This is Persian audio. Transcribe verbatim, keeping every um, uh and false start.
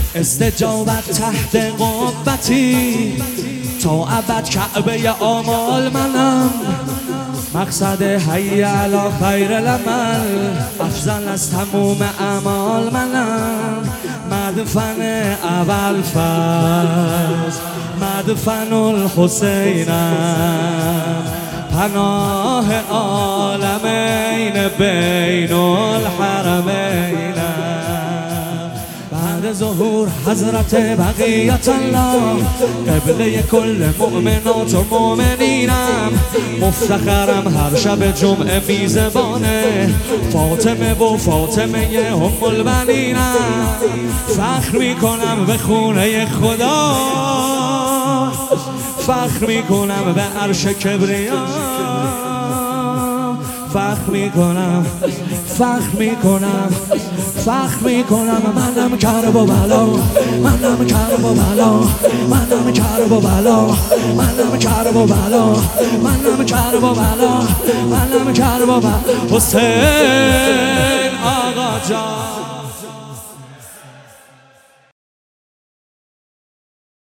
استجابت تحت قبتی، تا ابد کعبه آمال منم. مقصد حی علی خیر العمل، افضل از تموم اعمال منم. مدفن اول فاز، مدفن الحسینم، پناه عالمین بین الحرمینم. بعد ظهور حضرت بقیت الله، قبله کل مؤمنات و مؤمنینم. مفتخرم هر شب جمعه میزبانه، فاطمه و فاطمه ام البنینم. فخر میکنم به خونه خدا، فخر میکنم به عرش کبریا. فخر میکنم، فخر میکنم، فخر میکنم. منم کرب و بلا، منم کرب و بلا، منم کرب و بلا، منم کرب و بلا، منم کرب و بلا، منم کرب و بلا. حسین آقا جان.